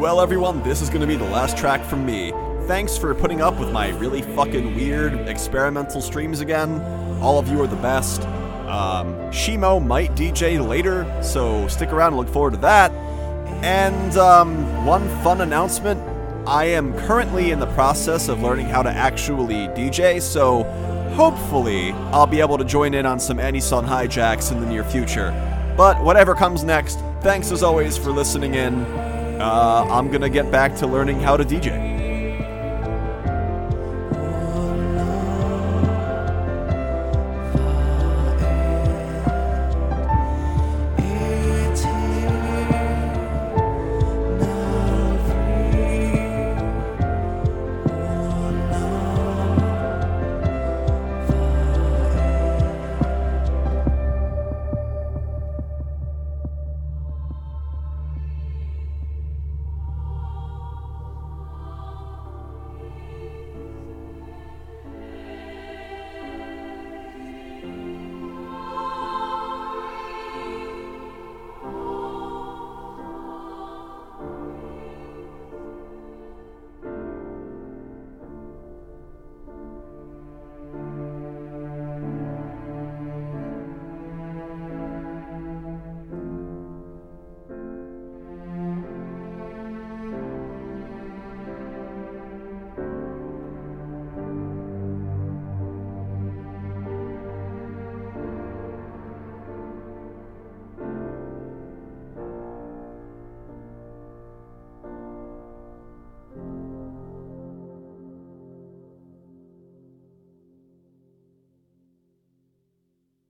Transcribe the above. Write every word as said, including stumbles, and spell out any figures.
Well, everyone, this is going to be the last track from me. Thanks for putting up with my really fucking weird experimental streams again. All of you are the best. Um, Shimo might D J later, so stick around and look forward to that. And um, one fun announcement. I am currently in the process of learning how to actually D J, so hopefully I'll be able to join in on some Anyson hijacks in the near future. But whatever comes next, thanks as always for listening in. Uh, I'm gonna get back to learning how to D J.